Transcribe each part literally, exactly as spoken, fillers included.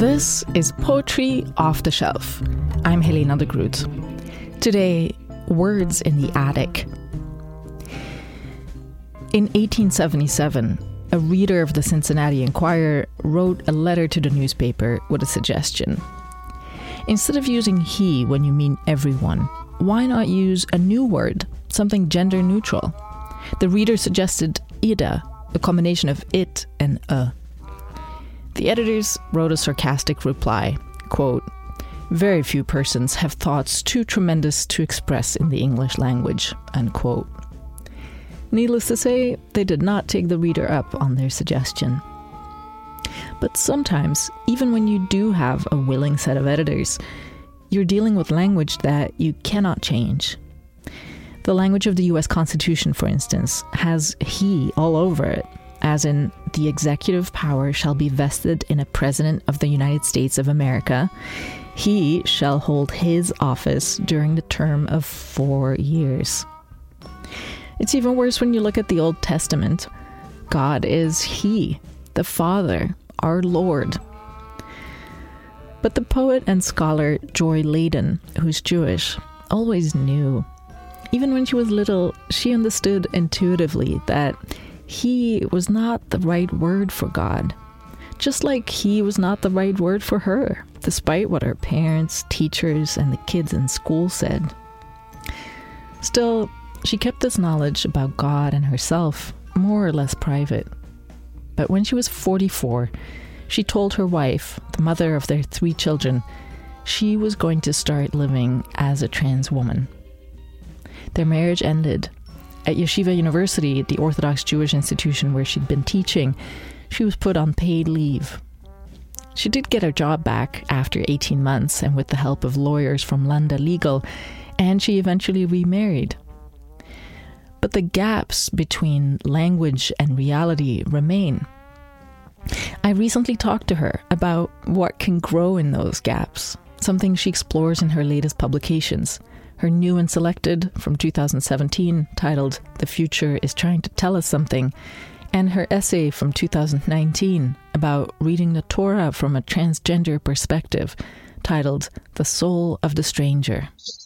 This is Poetry Off the Shelf. I'm Helena de Groot. Today, words in the attic. In eighteen seventy-seven, a reader of the Cincinnati Enquirer wrote a letter to the newspaper with a suggestion. Instead of using he when you mean everyone, why not use a new word, something gender neutral? The reader suggested ida, a combination of it and a. The editors wrote a sarcastic reply, quote, "Very few persons have thoughts too tremendous to express in the English language," unquote. Needless to say, they did not take the reader up on their suggestion. But sometimes, even when you do have a willing set of editors, you're dealing with language that you cannot change. The language of the U S Constitution, for instance, has he all over it, as in, the executive power shall be vested in a President of the United States of America. He shall hold his office during the term of four years. It's even worse when you look at the Old Testament. God is He, the Father, our Lord. But the poet and scholar Joy Ladin, who's Jewish, always knew. Even when she was little, she understood intuitively that he was not the right word for God, just like he was not the right word for her, despite what her parents, teachers, and the kids in school said. Still, she kept this knowledge about God and herself more or less private. But when she was forty-four, she told her wife, the mother of their three children, she was going to start living as a trans woman. Their marriage ended. At Yeshiva University, the Orthodox Jewish institution where she'd been teaching, she was put on paid leave. She did get her job back after eighteen months and with the help of lawyers from Landa Legal, and she eventually remarried. But the gaps between language and reality remain. I recently talked to her about what can grow in those gaps, something she explores in her latest publications. Her new and selected from two thousand seventeen, titled "The Future is Trying to Tell Us Something," and her essay from two thousand nineteen about reading the Torah from a transgender perspective, titled "The Soul of the Stranger."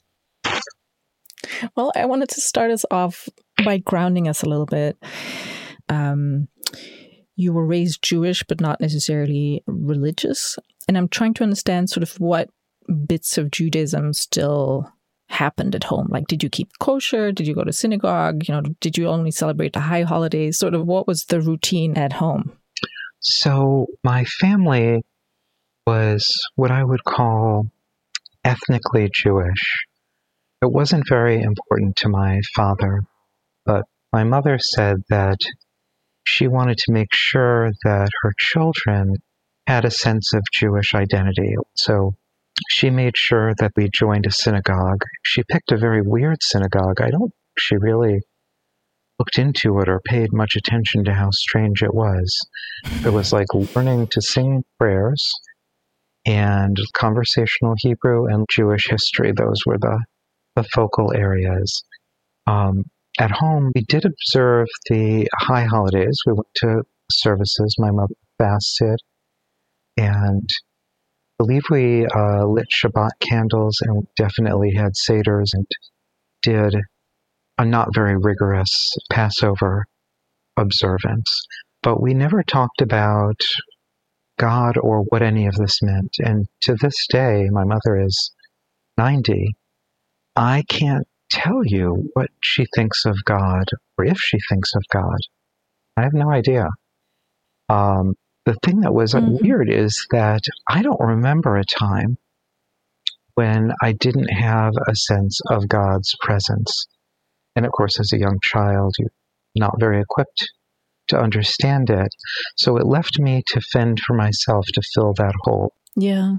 Well, I wanted to start us off by grounding us a little bit. Um, you were raised Jewish, but not necessarily religious. And I'm trying to understand sort of what bits of Judaism still happened at home. Like, did you keep kosher? Did you go to synagogue? You know, did you only celebrate the high holidays? Sort of what was the routine at home? So my family was what I would call ethnically Jewish. It wasn't very important to my father, but my mother said that she wanted to make sure that her children had a sense of Jewish identity. So she made sure that we joined a synagogue. She picked a very weird synagogue. I don't think she really looked into it or paid much attention to how strange it was. It was like learning to sing prayers and conversational Hebrew and Jewish history. Those were the, the focal areas. Um, at home, we did observe the high holidays. We went to services. My mother fasted. And I believe we uh, lit Shabbat candles and definitely had seders and did a not very rigorous Passover observance. But we never talked about God or what any of this meant. And to this day, my mother is ninety. I can't tell you what she thinks of God or if she thinks of God. I have no idea. Um, The thing that was mm-hmm. weird is that I don't remember a time when I didn't have a sense of God's presence. And of course, as a young child, you're not very equipped to understand it. So it left me to fend for myself to fill that hole. Yeah.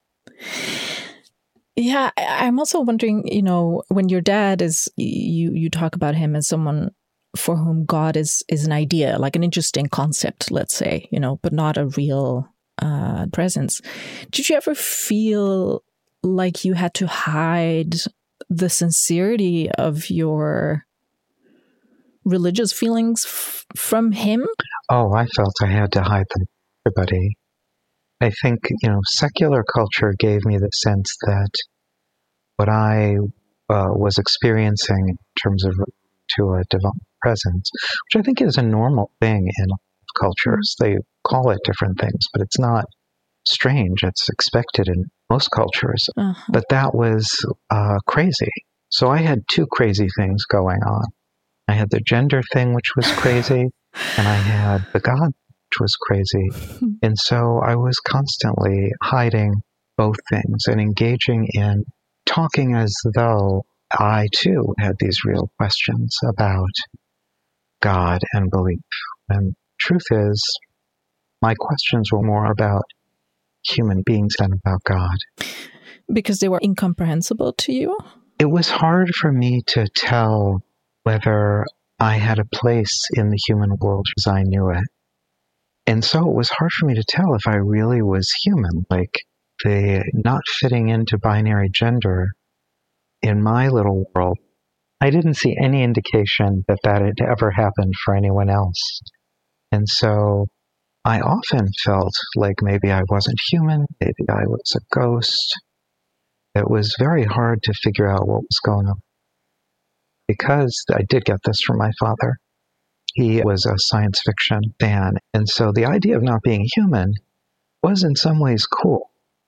Yeah, I'm also wondering, you know, when your dad is, you, you talk about him as someone for whom God is is an idea, like an interesting concept, let's say, you know, but not a real uh, presence. Did you ever feel like you had to hide the sincerity of your religious feelings f- from him? Oh, I felt I had to hide them from everybody. I think, you know, secular culture gave me the sense that what I uh, was experiencing in terms of to a divine presence, which I think is a normal thing in cultures. They call it different things, but it's not strange. It's expected in most cultures. Uh-huh. But that was uh, crazy. So I had two crazy things going on. I had the gender thing, which was crazy, and I had the God, which was crazy. And so I was constantly hiding both things and engaging in talking as though I too had these real questions about God and belief. And truth is, my questions were more about human beings than about God. Because they were incomprehensible to you? It was hard for me to tell whether I had a place in the human world as I knew it. And so it was hard for me to tell if I really was human, like the not fitting into binary gender in my little world. I didn't see any indication that that had ever happened for anyone else. And so I often felt like maybe I wasn't human, maybe I was a ghost. It was very hard to figure out what was going on. Because I did get this from my father. He was a science fiction fan. And so the idea of not being human was in some ways cool.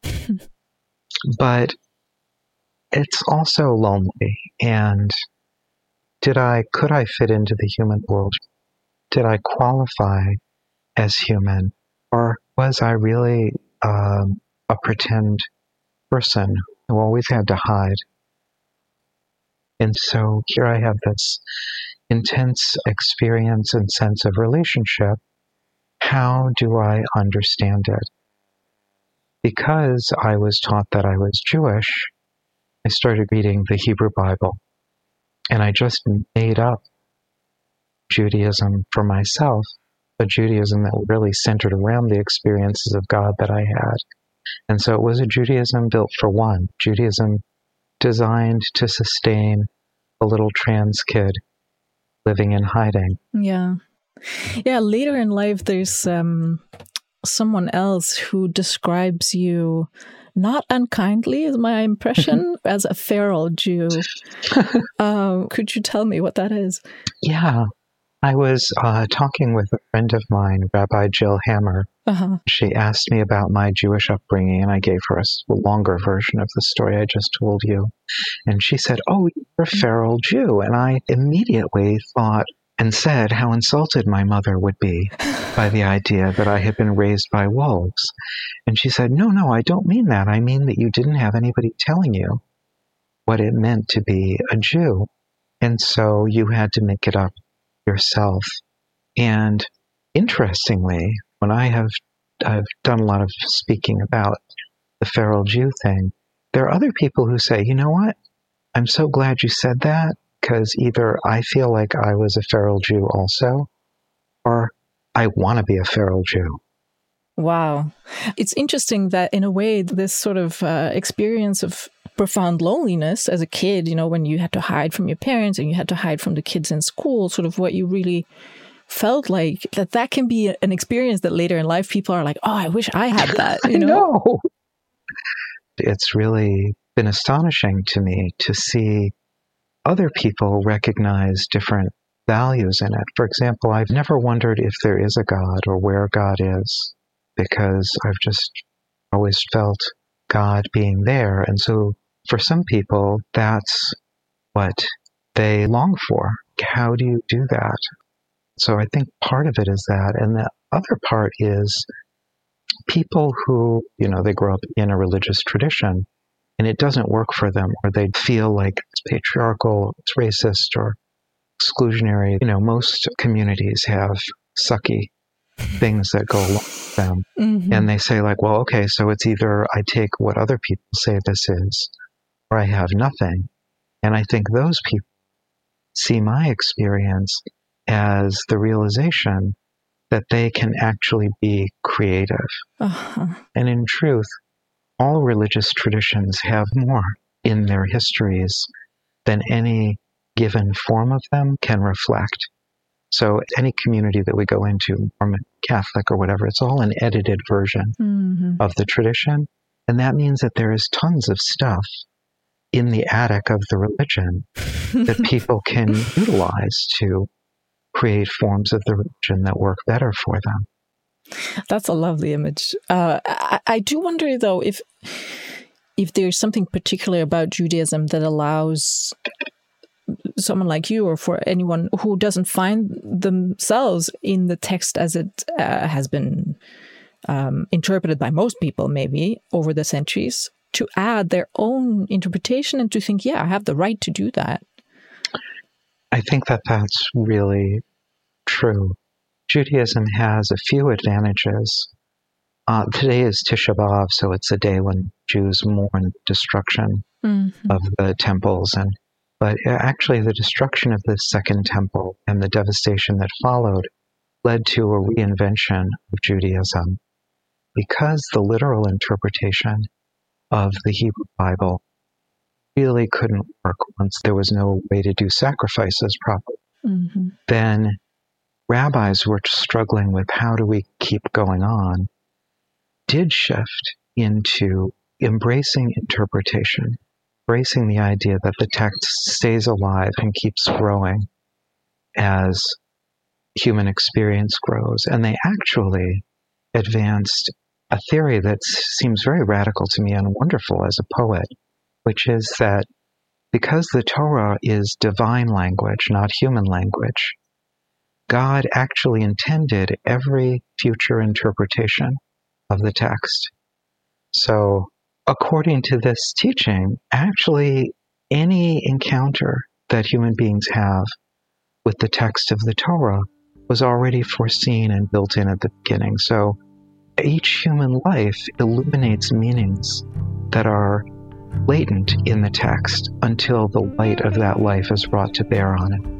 But it's also lonely. And did I, could I fit into the human world? Did I qualify as human? Or was I really um, a pretend person who always had to hide? And so here I have this intense experience and sense of relationship. How do I understand it? Because I was taught that I was Jewish, I started reading the Hebrew Bible. And I just made up Judaism for myself, a Judaism that really centered around the experiences of God that I had. And so it was a Judaism built for one, Judaism designed to sustain a little trans kid living in hiding. Yeah. Yeah, later in life, there's um, someone else who describes you, not unkindly, is my impression, as a feral Jew. um, could you tell me what that is? Yeah. I was uh, talking with a friend of mine, Rabbi Jill Hammer. Uh-huh. She asked me about my Jewish upbringing, and I gave her a longer version of the story I just told you. And she said, "Oh, you're a feral Jew." And I immediately thought and said how insulted my mother would be by the idea that I had been raised by wolves. And she said, no, no, I don't mean that. I mean that you didn't have anybody telling you what it meant to be a Jew. And so you had to make it up yourself. And interestingly, when I have I've done a lot of speaking about the feral Jew thing, there are other people who say, you know what? I'm so glad you said that, because either I feel like I was a feral Jew also, or I want to be a feral Jew. Wow. It's interesting that in a way, this sort of uh, experience of profound loneliness as a kid, you know, when you had to hide from your parents and you had to hide from the kids in school, sort of what you really felt like, that that can be an experience that later in life people are like, oh, I wish I had that, you know? I know. It's really been astonishing to me to see other people recognize different values in it. For example, I've never wondered if there is a God or where God is, because I've just always felt God being there. And so for some people, that's what they long for. How do you do that? So I think part of it is that. And the other part is people who, you know, they grow up in a religious tradition and it doesn't work for them, or they feel like it's patriarchal, it's racist, or exclusionary. You know, most communities have sucky things that go along with them. Mm-hmm. And they say like, well, okay, so it's either I take what other people say this is, or I have nothing. And I think those people see my experience as the realization that they can actually be creative. Uh-huh. And in truth, all religious traditions have more in their histories than any given form of them can reflect. So any community that we go into, Mormon, Catholic, or whatever, it's all an edited version mm-hmm. of the tradition. And that means that there is tons of stuff in the attic of the religion that people can utilize to create forms of the religion that work better for them. That's a lovely image. Uh, I, I do wonder, though, if if there's something particular about Judaism that allows someone like you, or for anyone who doesn't find themselves in the text as it uh, has been um, interpreted by most people, maybe over the centuries, to add their own interpretation and to think, yeah, I have the right to do that. I think that that's really true. Judaism has a few advantages. Uh, today is Tisha B'Av, so it's a day when Jews mourn destruction mm-hmm. of the temples. And But actually the destruction of the Second Temple and the devastation that followed led to a reinvention of Judaism, because the literal interpretation of the Hebrew Bible really couldn't work once there was no way to do sacrifices properly. Mm-hmm. Then rabbis were struggling with how do we keep going on, did shift into embracing interpretation, embracing the idea that the text stays alive and keeps growing as human experience grows. And they actually advanced a theory that seems very radical to me and wonderful as a poet, which is that because the Torah is divine language, not human language, God actually intended every future interpretation of the text. So, according to this teaching, actually any encounter that human beings have with the text of the Torah was already foreseen and built in at the beginning. So each human life illuminates meanings that are latent in the text until the light of that life is brought to bear on it.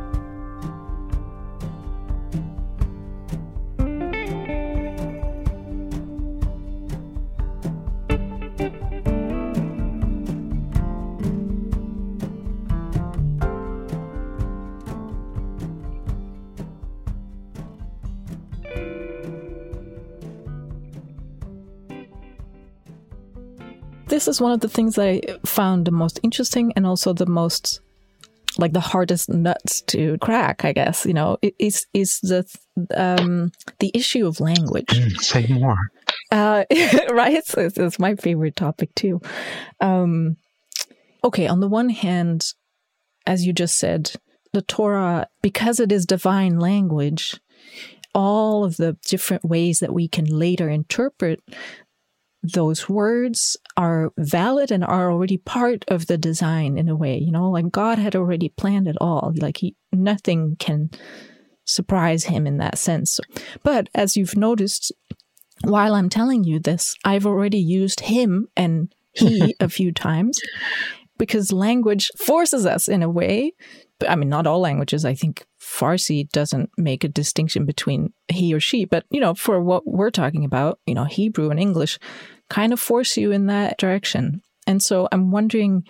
This is one of the things that I found the most interesting and also the most, like the hardest nuts to crack, I guess, you know, is is the um, the issue of language. Mm, say more. Uh, right? It's, it's my favorite topic too. Um, okay, on the one hand, as you just said, the Torah, because it is divine language, all of the different ways that we can later interpret those words are valid and are already part of the design in a way, you know, like God had already planned it all. Like he, nothing can surprise him in that sense. But as you've noticed, while I'm telling you this, I've already used him and he a few times because language forces us in a way. But I mean, not all languages. I think Farsi doesn't make a distinction between he or she. But, you know, for what we're talking about, you know, Hebrew and English kind of force you in that direction. And so I'm wondering,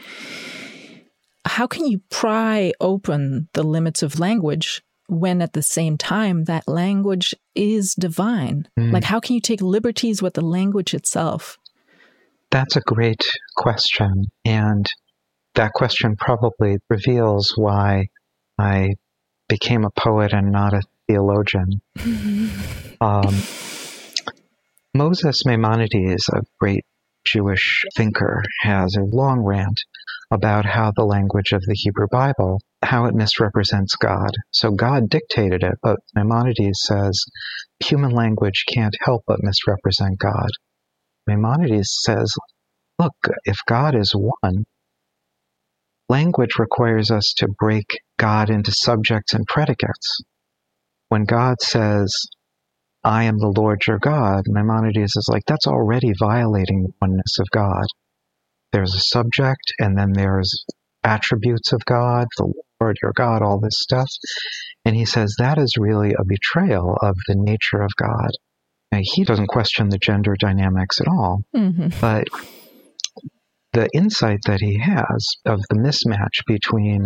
how can you pry open the limits of language when at the same time that language is divine? Mm. Like, how can you take liberties with the language itself? That's a great question. And that question probably reveals why I became a poet and not a theologian. um, Moses Maimonides, a great Jewish thinker, has a long rant about how the language of the Hebrew Bible, how it misrepresents God. So God dictated it, but Maimonides says human language can't help but misrepresent God. Maimonides says, look, if God is one, language requires us to break God into subjects and predicates. When God says, I am the Lord your God, Maimonides is like, that's already violating the oneness of God. There's a subject, and then there's attributes of God, the Lord your God, all this stuff. And he says that is really a betrayal of the nature of God. Now, he doesn't question the gender dynamics at all, mm-hmm. but the insight that he has of the mismatch between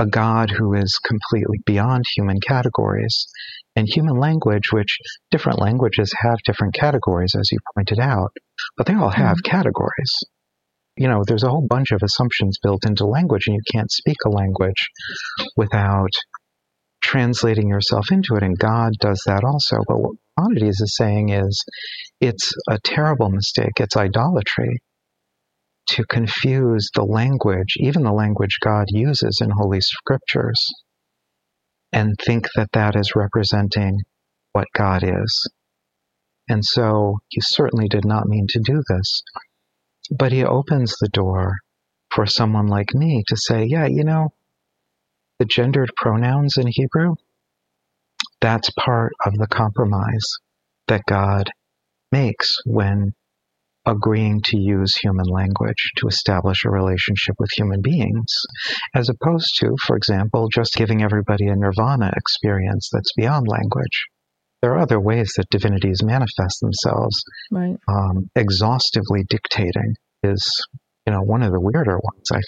a God who is completely beyond human categories. And human language, which different languages have different categories, as you pointed out, but they all have mm-hmm. categories. You know, there's a whole bunch of assumptions built into language, and you can't speak a language without translating yourself into it, and God does that also. But what Maimonides is saying is it's a terrible mistake. It's idolatry to confuse the language, even the language God uses in Holy Scriptures, and think that that is representing what God is. And so he certainly did not mean to do this. But he opens the door for someone like me to say, yeah, you know, the gendered pronouns in Hebrew, that's part of the compromise that God makes when agreeing to use human language to establish a relationship with human beings, as opposed to, for example, just giving everybody a nirvana experience that's beyond language. There are other ways that divinities manifest themselves. Right. Um, exhaustively dictating is, you know, one of the weirder ones, I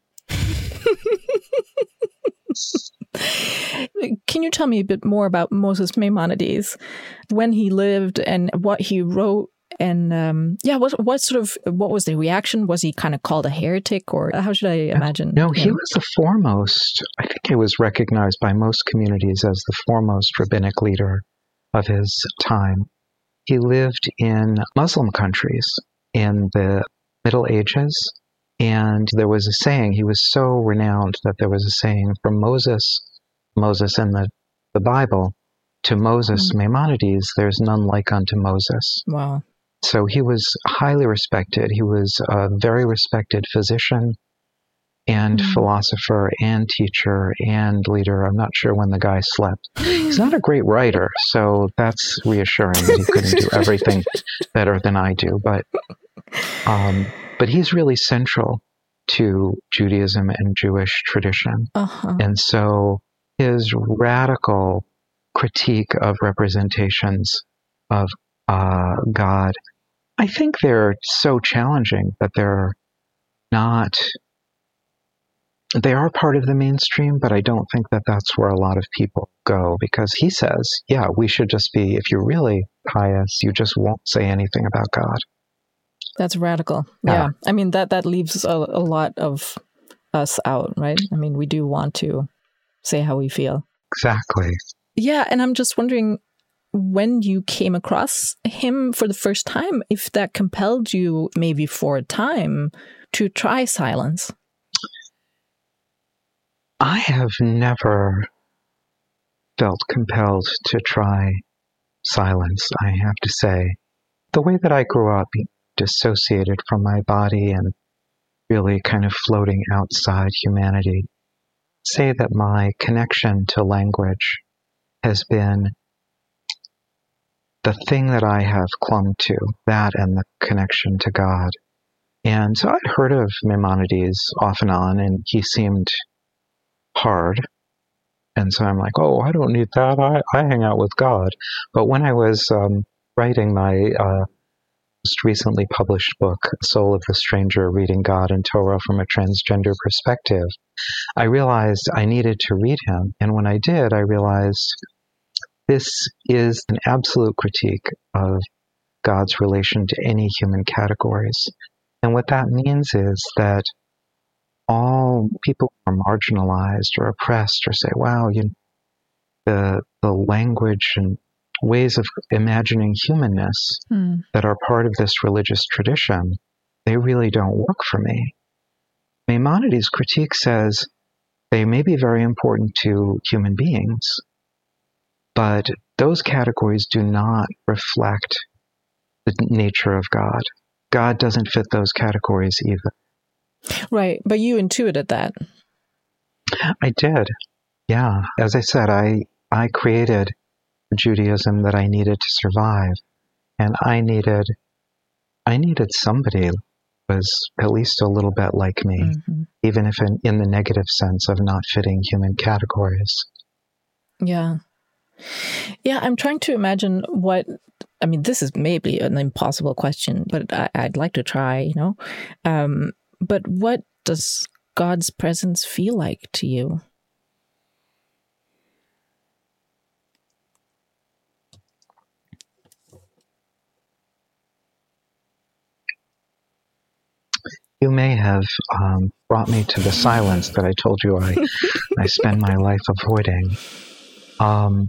think. Can you tell me a bit more about Moses Maimonides, when he lived and what he wrote? And um, yeah, what what sort of what was the reaction? Was he kind of called a heretic, or how should I imagine? No, he was the foremost. I think he was recognized by most communities as the foremost rabbinic leader of his time. He lived in Muslim countries in the Middle Ages, and there was a saying. He was so renowned that there was a saying from Moses, Moses in the the Bible, to Moses mm. Maimonides. There's none like unto Moses. Wow. So he was highly respected. He was a very respected physician and mm. philosopher and teacher and leader. I'm not sure when the guy slept. He's not a great writer, so that's reassuring that he couldn't do everything better than I do. But um, but he's really central to Judaism and Jewish tradition. Uh-huh. And so his radical critique of representations of uh, God, I think they're so challenging that they're not, they are part of the mainstream, but I don't think that that's where a lot of people go, because he says, yeah, we should just be, if you're really pious, you just won't say anything about God. That's radical. Yeah. yeah. I mean, that, that leaves a, a lot of us out, right? I mean, we do want to say how we feel. Exactly. Yeah. And I'm just wondering, when you came across him for the first time, if that compelled you maybe for a time to try silence. I have never felt compelled to try silence, I have to say. The way that I grew up, dissociated from my body and really kind of floating outside humanity, say that my connection to language has been the thing that I have clung to, that and the connection to God. And so I'd heard of Maimonides off and on, and he seemed hard. And so I'm like, oh, I don't need that. I, I hang out with God. But when I was um, writing my uh, most recently published book, Soul of the Stranger, Reading God and Torah from a Transgender Perspective, I realized I needed to read him. And when I did, I realized this is an absolute critique of God's relation to any human categories. And what that means is that all people who are marginalized or oppressed or say, wow, you, the, the language and ways of imagining humanness mm. that are part of this religious tradition, they really don't work for me. Maimonides' critique says they may be very important to human beings, but those categories do not reflect the nature of God. God doesn't fit those categories either. Right, but you intuited that. I did, yeah. As I said, I, I created Judaism that I needed to survive, and I needed, I needed somebody who was at least a little bit like me, mm-hmm. even if in, in the negative sense of not fitting human categories. Yeah. Yeah, I'm trying to imagine what, I mean, this is maybe an impossible question, but I, I'd like to try, you know. Um, but what does God's presence feel like to you? you may have um, brought me to the silence that I told you I, I spend my life avoiding. Um,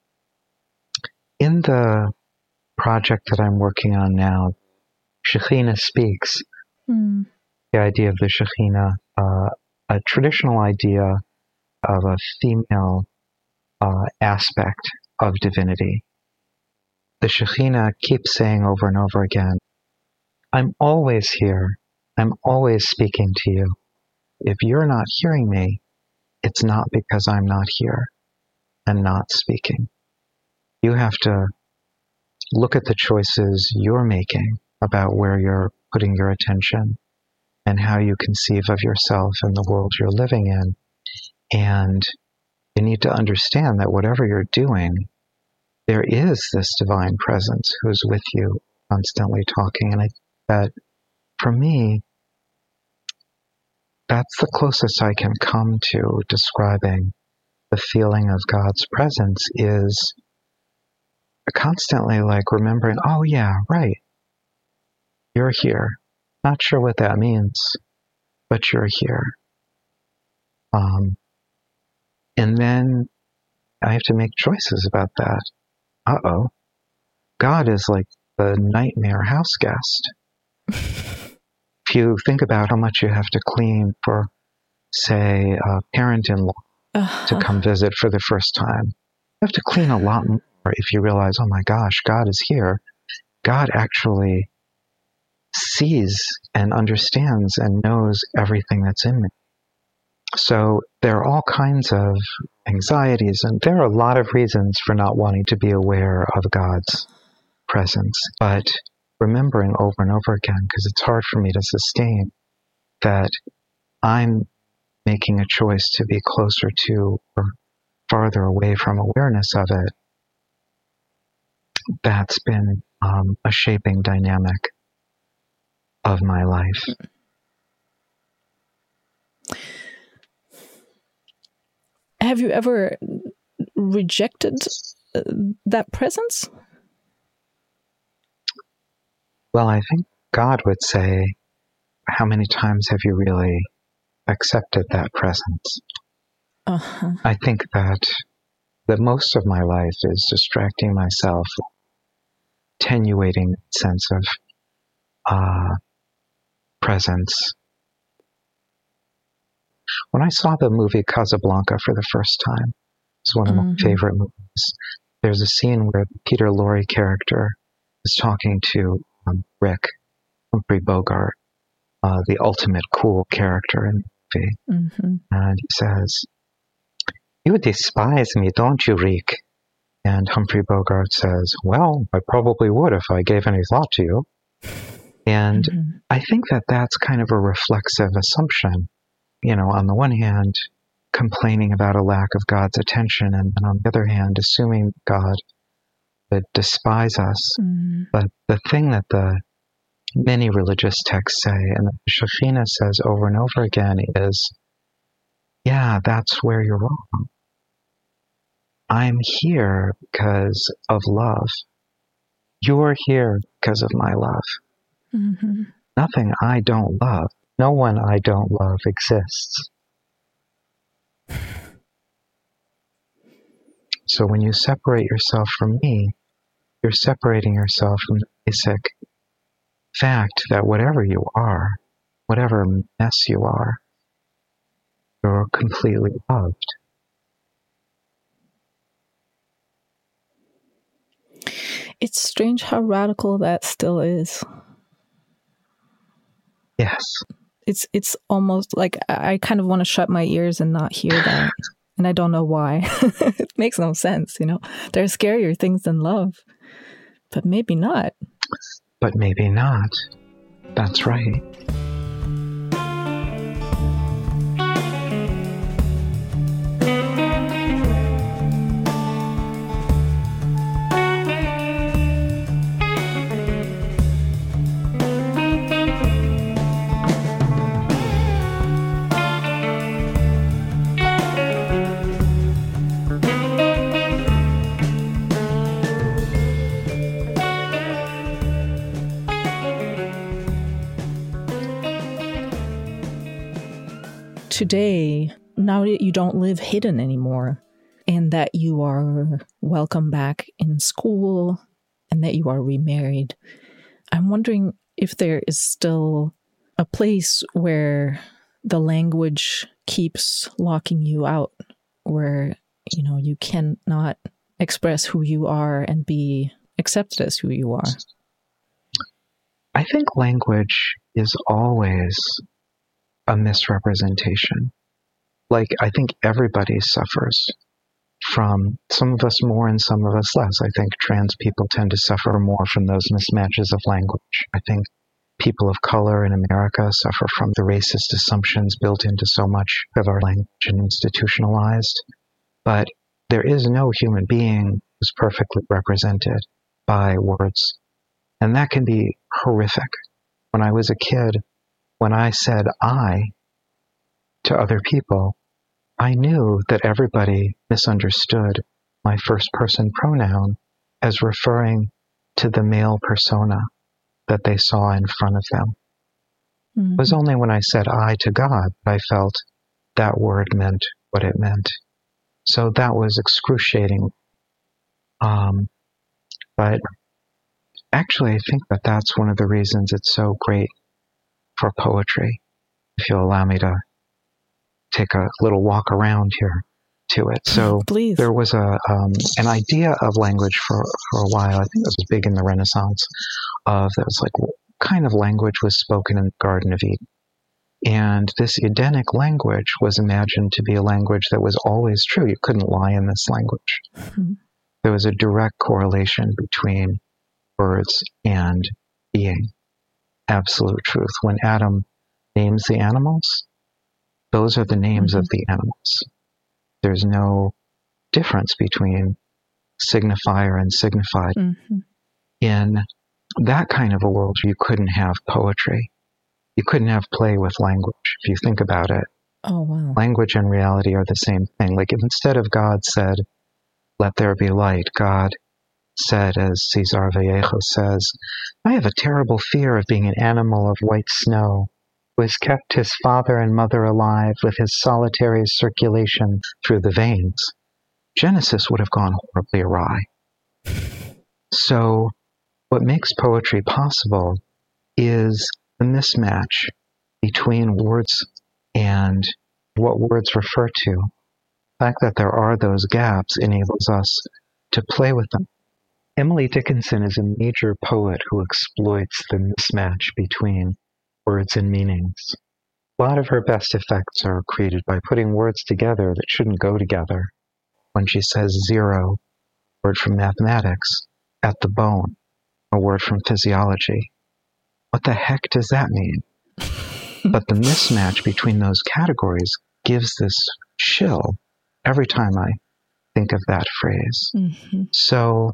in the project that I'm working on now, Shekhinah Speaks, Mm. the idea of the Shekhinah, uh, a traditional idea of a female uh, aspect of divinity. The Shekhinah keeps saying over and over again, I'm always here. I'm always speaking to you. If you're not hearing me, it's not because I'm not here and not speaking. You have to look at the choices you're making about where you're putting your attention and how you conceive of yourself and the world you're living in. And you need to understand that whatever you're doing, there is this divine presence who's with you, constantly talking. And I think that for me, that's the closest I can come to describing the feeling of God's presence, is constantly like remembering, oh yeah, right, you're here. Not sure what that means, but you're here. Um, and then I have to make choices about that. Uh-oh. God is like the nightmare house guest. If you think about how much you have to clean for, say, a parent-in-law uh-huh. to come visit for the first time, you have to clean a lot more if you realize, oh my gosh, God is here. God actually sees and understands and knows everything that's in me. So there are all kinds of anxieties, and there are a lot of reasons for not wanting to be aware of God's presence. But remembering over and over again, because it's hard for me to sustain, that I'm making a choice to be closer to or farther away from awareness of it, that's been um, a shaping dynamic of my life. Have you ever rejected uh, that presence? Well, I think God would say, how many times have you really accepted that presence? Uh-huh. I think that that most of my life is distracting myself, attenuating sense of uh, presence. When I saw the movie Casablanca for the first time, it's one of mm-hmm. my favorite movies. There's a scene where the Peter Lorre character is talking to um, Rick, Humphrey Bogart, uh, the ultimate cool character in the movie. Mm-hmm. And he says, "You despise me, don't you, Rick?" And Humphrey Bogart says, "Well, I probably would if I gave any thought to you." And mm-hmm. I think that that's kind of a reflexive assumption. You know, on the one hand, complaining about a lack of God's attention, and, and on the other hand, assuming God would despise us. Mm. But the thing that the many religious texts say, and that Shekhinah says over and over again, is, yeah, that's where you're wrong. I'm here because of love. You're here because of my love. Mm-hmm. Nothing I don't love. No one I don't love exists. So when you separate yourself from me, you're separating yourself from the basic fact that whatever you are, whatever mess you are, you're completely loved. It's strange how radical that still is. Yes. It's it's almost like I kind of want to shut my ears and not hear that. And I don't know why. It makes no sense, you know. There are scarier things than love. But maybe not. But maybe not. That's right. today, now that you don't live hidden anymore, and that you are welcome back in school, and that you are remarried, I'm wondering if there is still a place where the language keeps locking you out, where, you know, you cannot express who you are and be accepted as who you are. I think language is always a misrepresentation. Like, I think everybody suffers from, some of us more and some of us less. I think trans people tend to suffer more from those mismatches of language. I think people of color in America suffer from the racist assumptions built into so much of our language and institutionalized. But there is no human being who's perfectly represented by words. And that can be horrific. When I was a kid, when I said I to other people, I knew that everybody misunderstood my first person pronoun as referring to the male persona that they saw in front of them. Mm-hmm. It was only when I said I to God that I felt that word meant what it meant. So that was excruciating. Um, but actually, I think that that's one of the reasons it's so great for poetry. If you'll allow me to take a little walk around here to it. So Please. There was a um, an idea of language for, for a while. I think it was big in the Renaissance. Of that was like, what kind of language was spoken in the Garden of Eden? And this Edenic language was imagined to be a language that was always true. You couldn't lie in this language. Mm-hmm. There was a direct correlation between words and being. Absolute truth. When Adam names the animals, those are the names mm-hmm. of the animals. There's no difference between signifier and signified. Mm-hmm. In that kind of a world, you couldn't have poetry. You couldn't have play with language, if you think about it. Oh, wow. Language and reality are the same thing. Like, if instead of God said, let there be light, God said, as Cesar Vallejo says, I have a terrible fear of being an animal of white snow who has kept his father and mother alive with his solitary circulation through the veins. Genesis would have gone horribly awry. So what makes poetry possible is the mismatch between words and what words refer to. The fact that there are those gaps enables us to play with them. Emily Dickinson is a major poet who exploits the mismatch between words and meanings. A lot of her best effects are created by putting words together that shouldn't go together. When she says zero, a word from mathematics, at the bone, a word from physiology. What the heck does that mean? But the mismatch between those categories gives this chill every time I think of that phrase. Mm-hmm. So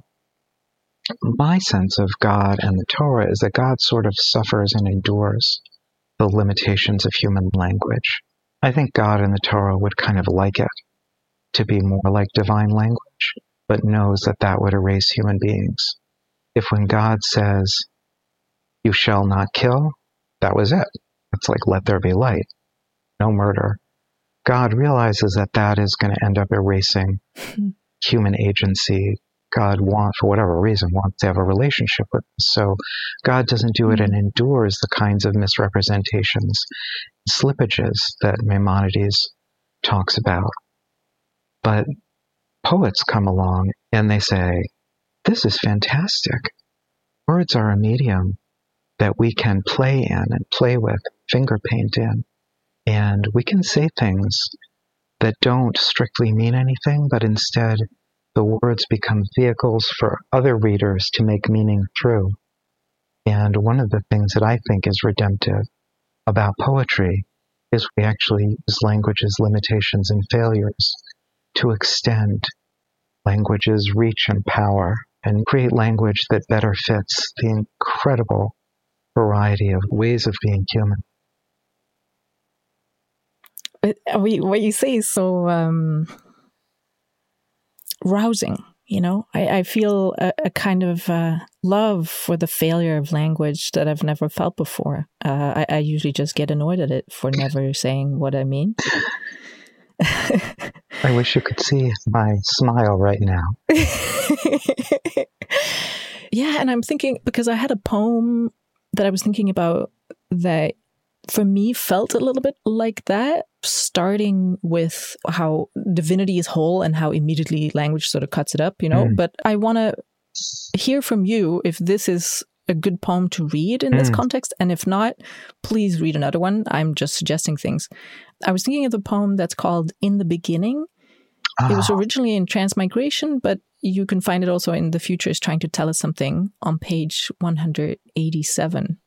my sense of God and the Torah is that God sort of suffers and endures the limitations of human language. I think God and the Torah would kind of like it to be more like divine language, but knows that that would erase human beings. If when God says, you shall not kill, that was it. It's like, let there be light, no murder. God realizes that that is going to end up erasing mm-hmm. human agency. God wants, for whatever reason, wants to have a relationship with us. So God doesn't do it and endures the kinds of misrepresentations, slippages that Maimonides talks about. But poets come along and they say, this is fantastic. Words are a medium that we can play in and play with, finger paint in. And we can say things that don't strictly mean anything, but instead the words become vehicles for other readers to make meaning through. And one of the things that I think is redemptive about poetry is we actually use language's limitations and failures to extend language's reach and power and create language that better fits the incredible variety of ways of being human. But what you say is so um, rousing, You know, I, I feel a, a kind of uh, love for the failure of language that I've never felt before. Uh, I, I usually just get annoyed at it for never saying what I mean. I wish you could see my smile right now. Yeah, and I'm thinking, because I had a poem that I was thinking about that for me felt a little bit like that, starting with how divinity is whole and how immediately language sort of cuts it up, you know. Mm. But I want to hear from you if this is a good poem to read in mm. this context. And if not, please read another one. I'm just suggesting things. I was thinking of the poem that's called In the Beginning. Oh. It was originally in Transmigration, but you can find it also in The Future is Trying to Tell Us Something on page one hundred eighty-seven.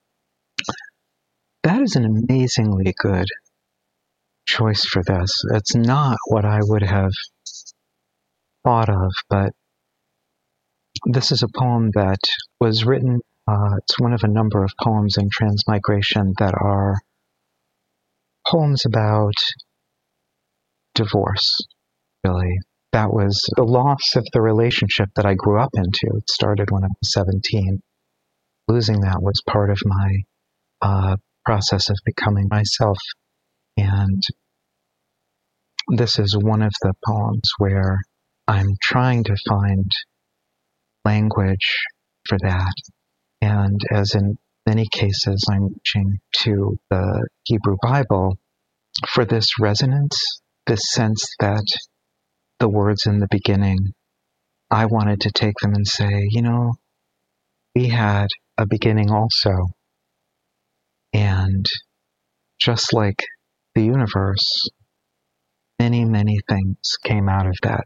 That is an amazingly good choice for this. It's not what I would have thought of, but this is a poem that was written, uh, it's one of a number of poems in Transmigration that are poems about divorce, really. That was the loss of the relationship that I grew up into. It started when I was seventeen. Losing that was part of my uh, process of becoming myself. And this is one of the poems where I'm trying to find language for that. And as in many cases, I'm reaching to the Hebrew Bible for this resonance, this sense that the words in the beginning, I wanted to take them and say, you know, we had a beginning also. And just like the universe, many, many things came out of that.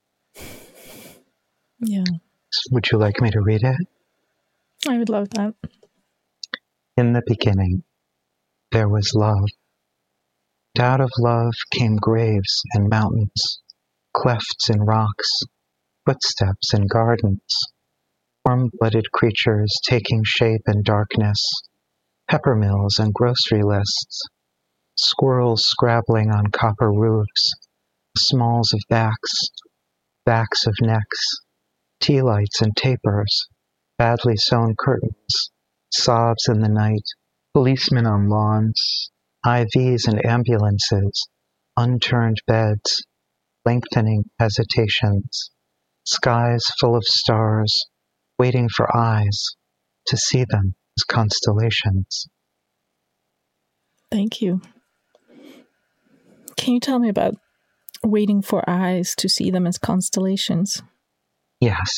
Yeah. Would you like me to read it? I would love that. In the beginning, there was love. And out of love came graves and mountains, clefts in rocks, footsteps in gardens, warm-blooded creatures taking shape in darkness, pepper mills and grocery lists, squirrels scrabbling on copper roofs, smalls of backs, backs of necks, tea lights and tapers, badly sewn curtains, sobs in the night, policemen on lawns, I Vs and ambulances, unturned beds, lengthening hesitations, skies full of stars, waiting for eyes to see them as constellations. Thank you. Can you tell me about waiting for eyes to see them as constellations? Yes.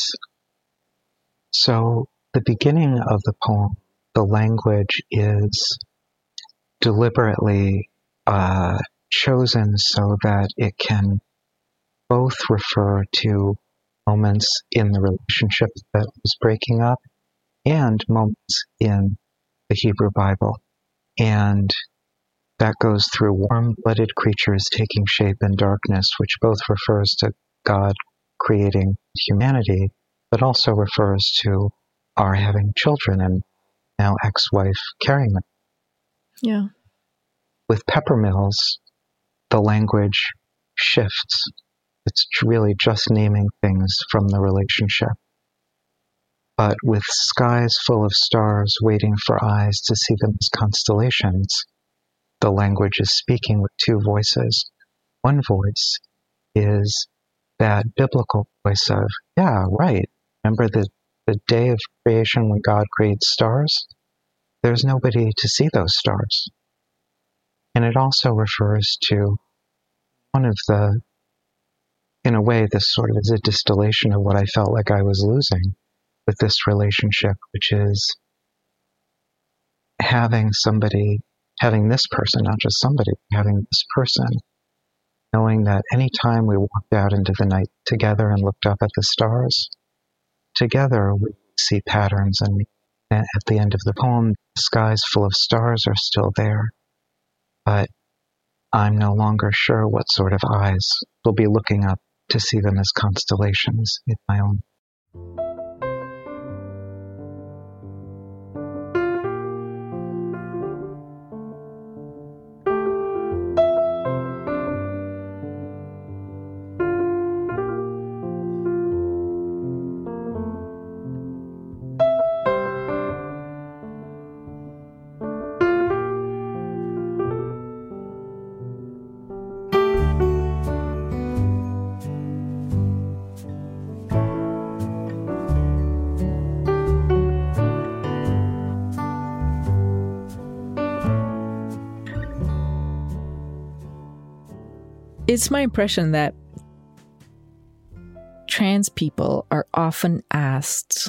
So the beginning of the poem, the language is deliberately uh, chosen so that it can both refer to moments in the relationship that was breaking up and moments in the Hebrew Bible. And that goes through warm-blooded creatures taking shape in darkness, which both refers to God creating humanity, but also refers to our having children and now ex-wife carrying them. Yeah. With pepper mills, the language shifts. It's really just naming things from the relationship. But with skies full of stars waiting for eyes to see them as constellations, the language is speaking with two voices. One voice is that biblical voice of, yeah, right. Remember the, the day of creation when God created stars? There's nobody to see those stars. And it also refers to one of the, in a way, this sort of is a distillation of what I felt like I was losing with this relationship, which is having somebody, having this person, not just somebody, having this person, knowing that any time we walked out into the night together and looked up at the stars, together we see patterns, and at the end of the poem, the skies full of stars are still there, but I'm no longer sure what sort of eyes will be looking up to see them as constellations in my own. It's my impression that trans people are often asked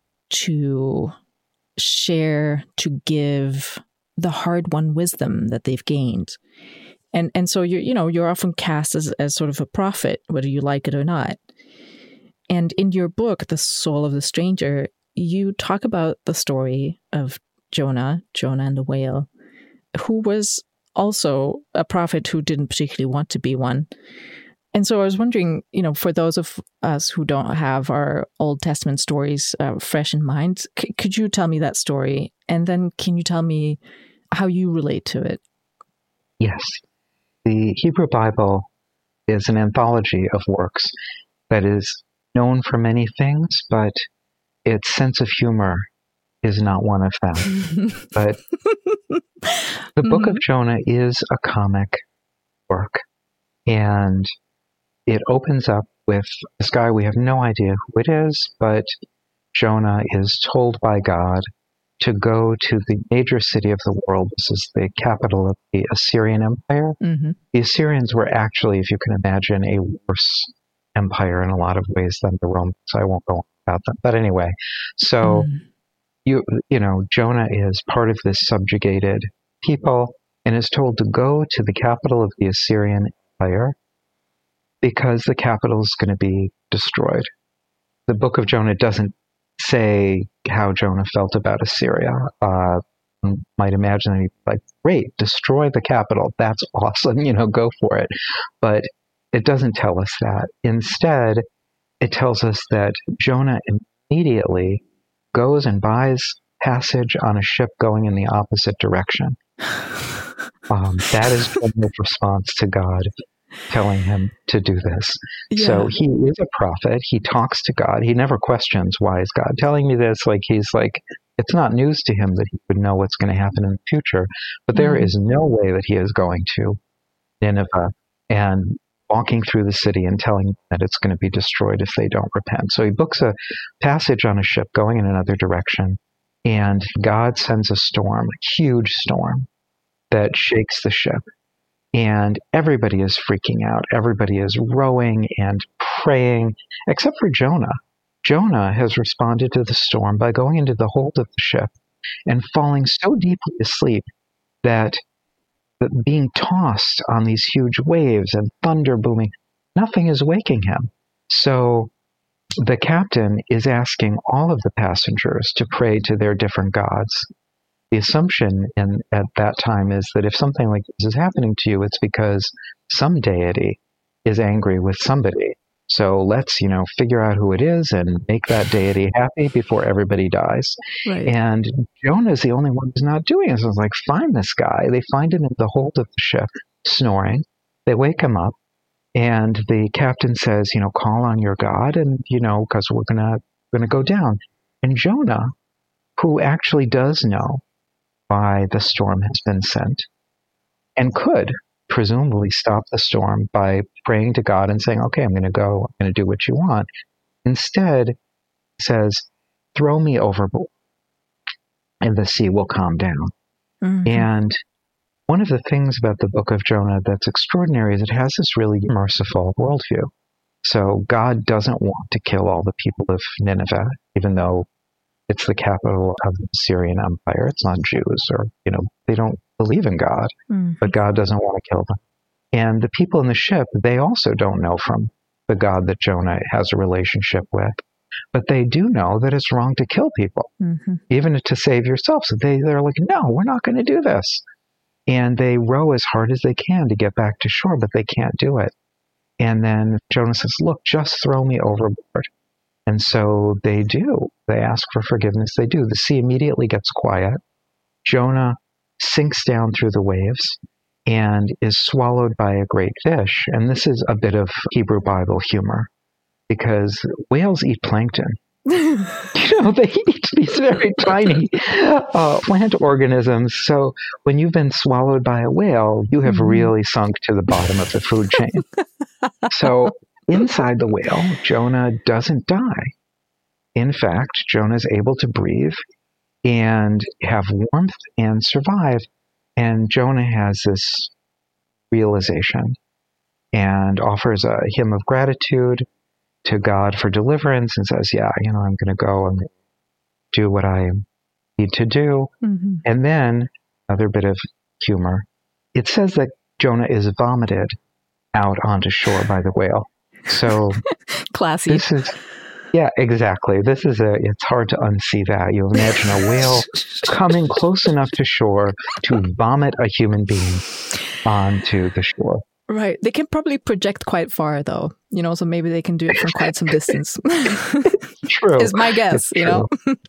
to share, to give the hard-won wisdom that they've gained. And and so you're, you know, you're often cast as, as sort of a prophet, whether you like it or not. And in your book, The Soul of the Stranger, you talk about the story of Jonah, Jonah and the whale, who was also a prophet who didn't particularly want to be one. And so I was wondering, you know, for those of us who don't have our Old Testament stories uh, fresh in mind, c- could you tell me that story? And then can you tell me how you relate to it? Yes. The Hebrew Bible is an anthology of works that is known for many things, but its sense of humor is not one of them. But the Book mm-hmm. of Jonah is a comic work, and it opens up with this guy. We have no idea who it is, but Jonah is told by God to go to the major city of the world. This is the capital of the Assyrian Empire. Mm-hmm. The Assyrians were actually, if you can imagine, a worse empire in a lot of ways than the Romans. I won't go on about them. But anyway, so mm. you you know, Jonah is part of this subjugated people and is told to go to the capital of the Assyrian Empire because the capital is going to be destroyed. The Book of Jonah doesn't say how Jonah felt about Assyria. Uh, you might imagine that he'd be like, great, destroy the capital. That's awesome. You know, go for it. But it doesn't tell us that. Instead, it tells us that Jonah immediately goes and buys passage on a ship going in the opposite direction. Um, that is Jonah's response to God telling him to do this. Yeah. So he is a prophet. He talks to God. He never questions, why is God telling me this? Like, he's like, it's not news to him that he would know what's going to happen in the future. But there mm. is no way that he is going to Nineveh and walking through the city and telling them that it's going to be destroyed if they don't repent. So he books a passage on a ship going in another direction, and God sends a storm, a huge storm, that shakes the ship. And everybody is freaking out. Everybody is rowing and praying, except for Jonah. Jonah has responded to the storm by going into the hold of the ship and falling so deeply asleep that being tossed on these huge waves and thunder booming, nothing is waking him. So the captain is asking all of the passengers to pray to their different gods. The assumption in, at that time is that if something like this is happening to you, it's because some deity is angry with somebody. So let's, you know, figure out who it is and make that deity happy before everybody dies. Right. And Jonah's the only one who's not doing it. So it's like, find this guy. They find him in the hold of the ship, snoring. They wake him up, and the captain says, you know, call on your God, and, you know, because we're gonna gonna go down. And Jonah, who actually does know why the storm has been sent, and could presumably stop the storm by praying to God and saying, okay, I'm going to go, I'm going to do what you want. Instead, says, throw me overboard and the sea will calm down. Mm-hmm. And one of the things about the Book of Jonah that's extraordinary is it has this really merciful worldview. So God doesn't want to kill all the people of Nineveh, even though it's the capital of the Assyrian Empire. It's not Jews, or, you know, they don't believe in God, mm-hmm. but God doesn't want to kill them. And the people in the ship, they also don't know from the God that Jonah has a relationship with, but they do know that it's wrong to kill people, mm-hmm. even to save yourself. So they, they're like, no, we're not going to do this. And they row as hard as they can to get back to shore, but they can't do it. And then Jonah says, look, just throw me overboard. And so they do. They ask for forgiveness. They do. The sea immediately gets quiet. Jonah sinks down through the waves and is swallowed by a great fish. And this is a bit of Hebrew Bible humor, because whales eat plankton. You know, they eat these very tiny uh, plant organisms. So when you've been swallowed by a whale, you have mm-hmm. really sunk to the bottom of the food chain. So inside the whale, Jonah doesn't die. In fact, Jonah is able to breathe and have warmth and survive. And Jonah has this realization. and offers a hymn of gratitude to God for deliverance and says, yeah, you know, I'm going to go and do what I need to do. Mm-hmm. And then another bit of humor. It says that Jonah is vomited out onto shore by the whale. So classy. This is, yeah, exactly. This is a, it's hard to unsee that. You imagine a whale coming close enough to shore to vomit a human being onto the shore. Right. They can probably project quite far, though. You know, so maybe they can do it from quite some distance. True. Is my guess, you know?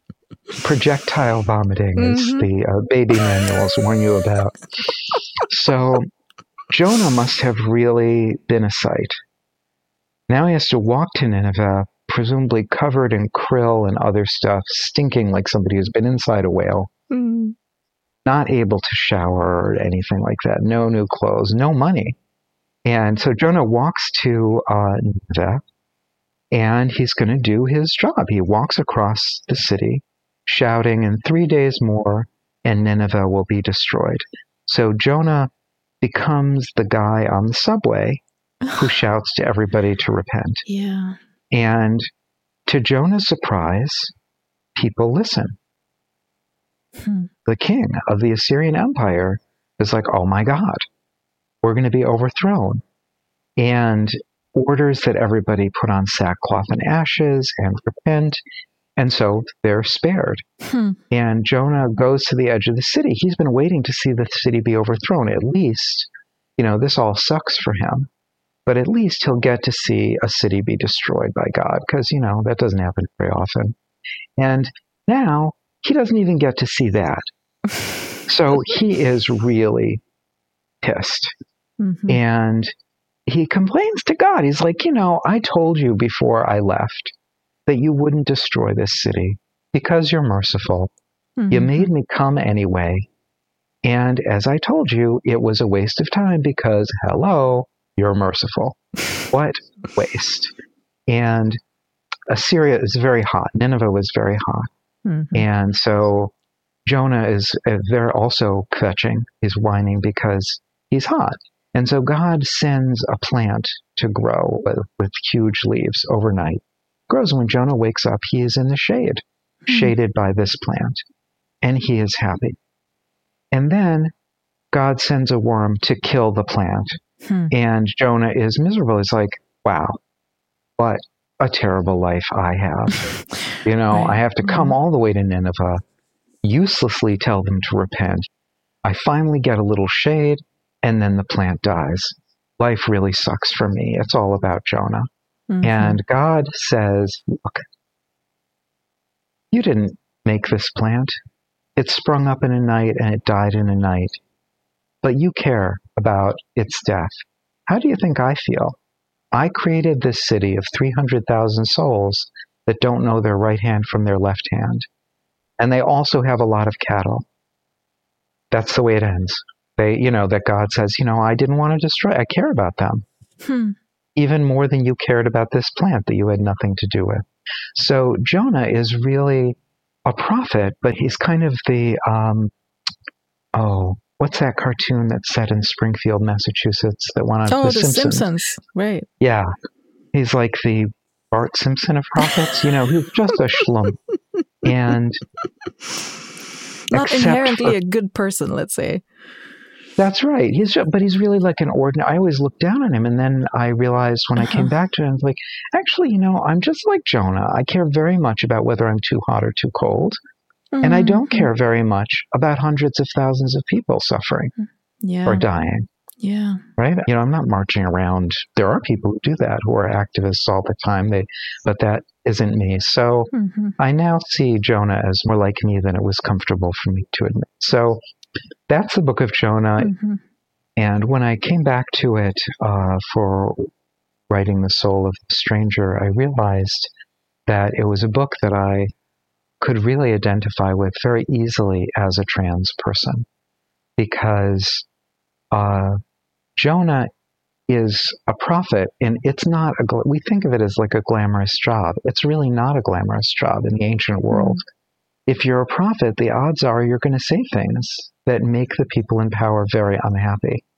Projectile vomiting mm-hmm. is the uh, baby manuals warn you about. So Jonah must have really been a sight. Now he has to walk to Nineveh, presumably covered in krill and other stuff, stinking like somebody who's been inside a whale. Mm-hmm. Not able to shower or anything like that. No new clothes, no money. And so Jonah walks to uh, Nineveh, and he's going to do his job. He walks across the city, shouting, in three days more, and Nineveh will be destroyed. So Jonah becomes the guy on the subway who shouts to everybody to repent. Yeah. And to Jonah's surprise, people listen. Hmm. The king of the Assyrian Empire is like, oh my God, we're going to be overthrown. And orders that everybody put on sackcloth and ashes and repent. And so they're spared. Hmm. And Jonah goes to the edge of the city. He's been waiting to see the city be overthrown. At least, you know, this all sucks for him. But at least he'll get to see a city be destroyed by God, because, you know, that doesn't happen very often. And now he doesn't even get to see that. So he is really pissed. Mm-hmm. And he complains to God. He's like, you know, I told you before I left that you wouldn't destroy this city because you're merciful. Mm-hmm. You made me come anyway. And as I told you, it was a waste of time because, hello, you're merciful. What waste? And Assyria is very hot. Nineveh was very hot. Mm-hmm. And so Jonah is uh, they're also kvetching. He's whining because he's hot. And so God sends a plant to grow with, with huge leaves overnight. It grows when Jonah wakes up, he is in the shade, mm-hmm. shaded by this plant. And he is happy. And then God sends a worm to kill the plant. Hmm. And Jonah is miserable. He's like, wow, what a terrible life I have. You know, right. I have to come all the way to Nineveh, uselessly tell them to repent. I finally get a little shade, and then the plant dies. Life really sucks for me. It's all about Jonah. Mm-hmm. And God says, look, you didn't make this plant. It sprung up in a night and it died in a night. But you care about its death. How do you think I feel? I created this city of three hundred thousand souls that don't know their right hand from their left hand. And they also have a lot of cattle. That's the way it ends. They, you know, that God says, you know, I didn't want to destroy, I care about them. Hmm. Even more than you cared about this plant that you had nothing to do with. So Jonah is really a prophet, but he's kind of the, um, oh, what's that cartoon that's set in Springfield, Massachusetts that went on Oh, The, the Simpsons? Simpsons, right. Yeah. He's like the Bart Simpson of prophets. You know, he's just a schlum. And not inherently for, a good person, let's say. That's right. He's just, but he's really like an ordinary. I always looked down on him, and then I realized when uh-huh. I came back to it, I was like, actually, you know, I'm just like Jonah. I care very much about whether I'm too hot or too cold. Mm-hmm. And I don't care very much about hundreds of thousands of people suffering yeah. or dying. Yeah. Right? You know, I'm not marching around. There are people who do that, who are activists all the time. They, but that isn't me. So mm-hmm. I now see Jonah as more like me than it was comfortable for me to admit. So that's the book of Jonah. Mm-hmm. And when I came back to it uh, for writing The Soul of the Stranger, I realized that it was a book that I could really identify with very easily as a trans person, because uh, Jonah is a prophet, and it's not a, gl- we think of it as like a glamorous job. It's really not a glamorous job in the ancient world. Mm-hmm. If you're a prophet, the odds are you're going to say things that make the people in power very unhappy.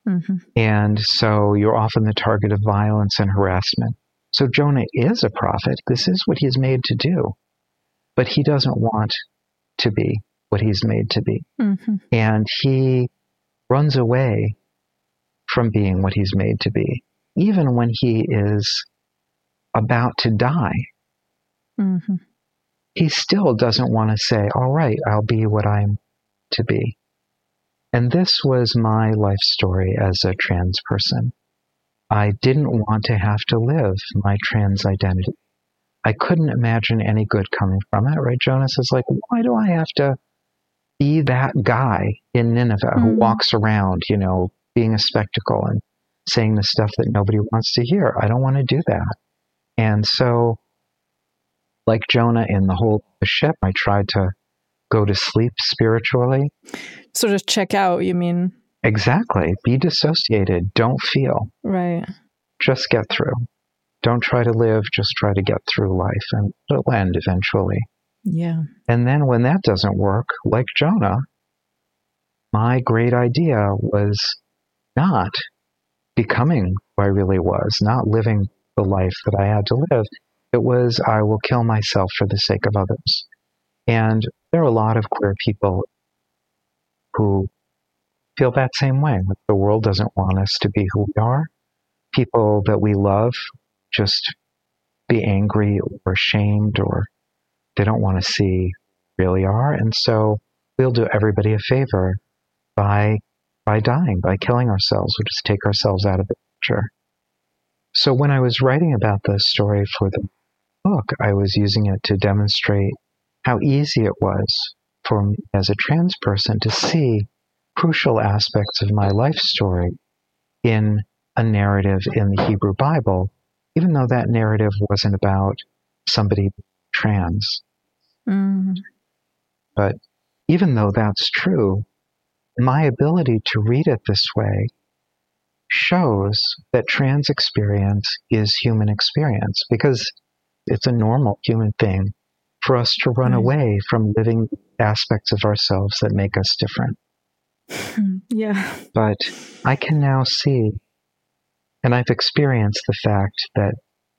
Mm-hmm. And so you're often the target of violence and harassment. So Jonah is a prophet. This is what he's made to do. But he doesn't want to be what he's made to be. Mm-hmm. And he runs away from being what he's made to be, even when he is about to die. Mm-hmm. He still doesn't want to say, all right, I'll be what I'm to be. And this was my life story as a trans person. I didn't want to have to live my trans identity. I couldn't imagine any good coming from it, right? Jonas is like, why do I have to be that guy in Nineveh mm. who walks around, you know, being a spectacle and saying the stuff that nobody wants to hear? I don't want to do that. And so, like Jonah in the whole the ship, I tried to go to sleep spiritually. Sort of check out, you mean? Exactly. Be dissociated. Don't feel. Right. Just get through. Don't try to live. Just try to get through life, and it'll end eventually. Yeah. And then when that doesn't work, like Jonah, my great idea was not becoming who I really was, not living the life that I had to live. It was, I will kill myself for the sake of others. And there are a lot of queer people who feel that same way. The world doesn't want us to be who we are. People that we love just be angry or ashamed, or they don't want to see who we really are. And so we'll do everybody a favor by by dying, by killing ourselves. We'll just take ourselves out of the picture. So when I was writing about this story for the book, I was using it to demonstrate how easy it was for me as a trans person to see crucial aspects of my life story in a narrative in the Hebrew Bible, even though that narrative wasn't about somebody trans. Mm. But even though that's true, my ability to read it this way shows that trans experience is human experience, because it's a normal human thing for us to run right. away from living aspects of ourselves that make us different. Yeah. But I can now see, and I've experienced the fact that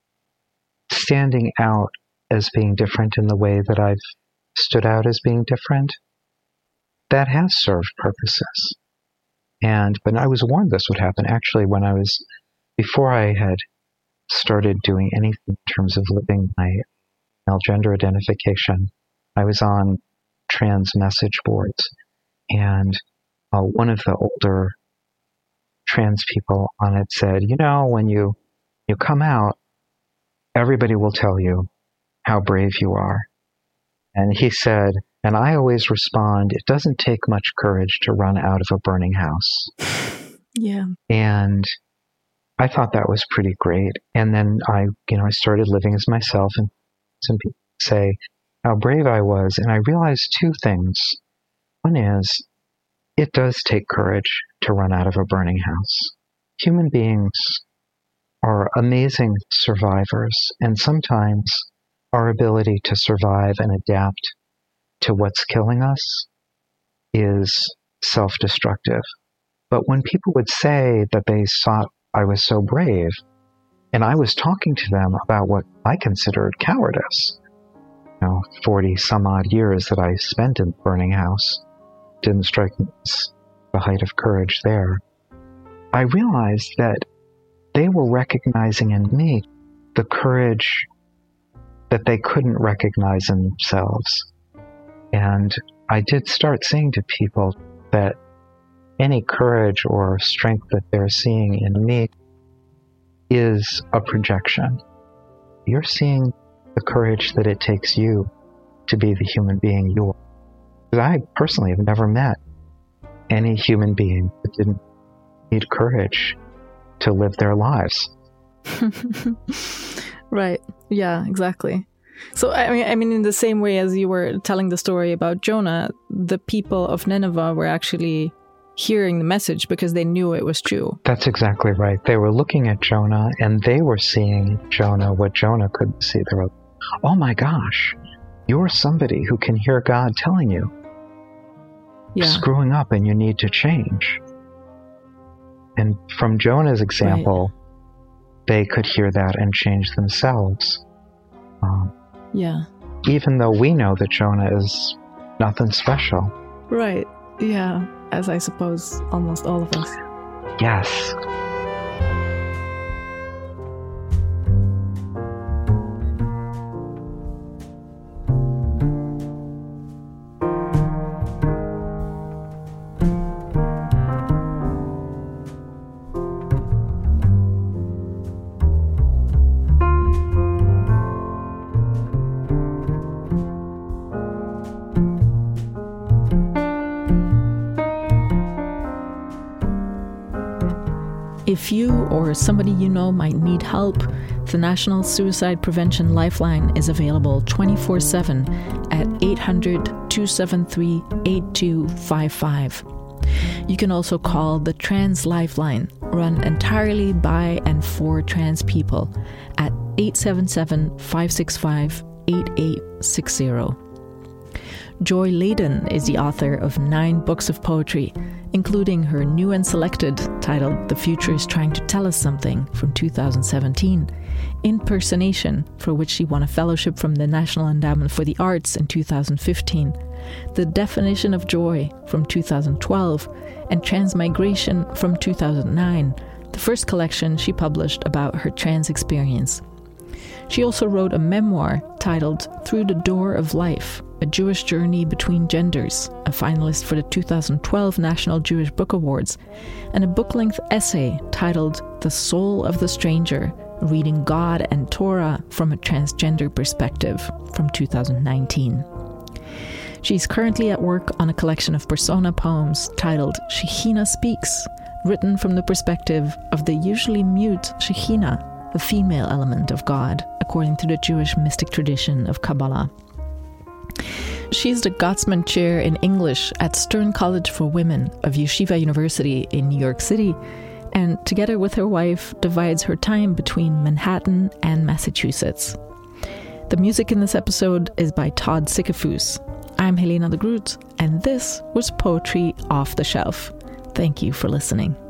standing out as being different in the way that I've stood out as being different, that has served purposes. And, but I was warned this would happen actually when I was, before I had started doing anything in terms of living my male gender identification, I was on trans message boards, and uh, one of the older trans people on it said, you know, when you, you come out, everybody will tell you how brave you are. And he said, and I always respond, it doesn't take much courage to run out of a burning house. Yeah. And I thought that was pretty great. And then I, you know, I started living as myself, and some people say how brave I was. And I realized two things. One is, it does take courage to run out of a burning house. Human beings are amazing survivors, and sometimes our ability to survive and adapt to what's killing us is self-destructive. But when people would say that they thought I was so brave, and I was talking to them about what I considered cowardice, you know, forty some odd years that I spent in the burning house, didn't strike me as the height of courage there. I realized that they were recognizing in me the courage that they couldn't recognize in themselves. And I did start saying to people that any courage or strength that they're seeing in me is a projection. You're seeing the courage that it takes you to be the human being you are. Because I personally have never met any human being that didn't need courage to live their lives. Right. Yeah, exactly. So, I mean, I mean, in the same way as you were telling the story about Jonah, the people of Nineveh were actually hearing the message because they knew it was true. That's exactly right. They were looking at Jonah, and they were seeing Jonah what Jonah couldn't see. They were, oh my gosh, you're somebody who can hear God telling you, yeah. screwing up and you need to change. And from Jonah's example, right. they could hear that and change themselves. Um, yeah. Even though we know that Jonah is nothing special. Right. Yeah. As I suppose almost all of us. Yes. If you or somebody you know might need help, the National Suicide Prevention Lifeline is available twenty-four seven at eight hundred, two seven three, eight two five five. You can also call the Trans Lifeline, run entirely by and for trans people, at eight seven seven, five six five, eight eight six zero. Joy Ladin is the author of nine books of poetry, including her new and selected, titled The Future is Trying to Tell Us Something, from two thousand seventeen, Impersonation, for which she won a fellowship from the National Endowment for the Arts in two thousand fifteen, The Definition of Joy, from two thousand twelve, and Transmigration, from two thousand nine, the first collection she published about her trans experience. She also wrote a memoir titled Through the Door of Life, A Jewish Journey Between Genders, a finalist for the two thousand twelve National Jewish Book Awards, and a book-length essay titled The Soul of the Stranger, Reading God and Torah from a Transgender Perspective, from two thousand nineteen. She's currently at work on a collection of persona poems titled Shekhinah Speaks, written from the perspective of the usually mute Shekhinah, the female element of God, according to the Jewish mystic tradition of Kabbalah. She's the Gottesman Chair in English at Stern College for Women of Yeshiva University in New York City, and together with her wife divides her time between Manhattan and Massachusetts. The music in this episode is by Todd Sikafus. I'm Helena de Groot, and this was Poetry Off the Shelf. Thank you for listening.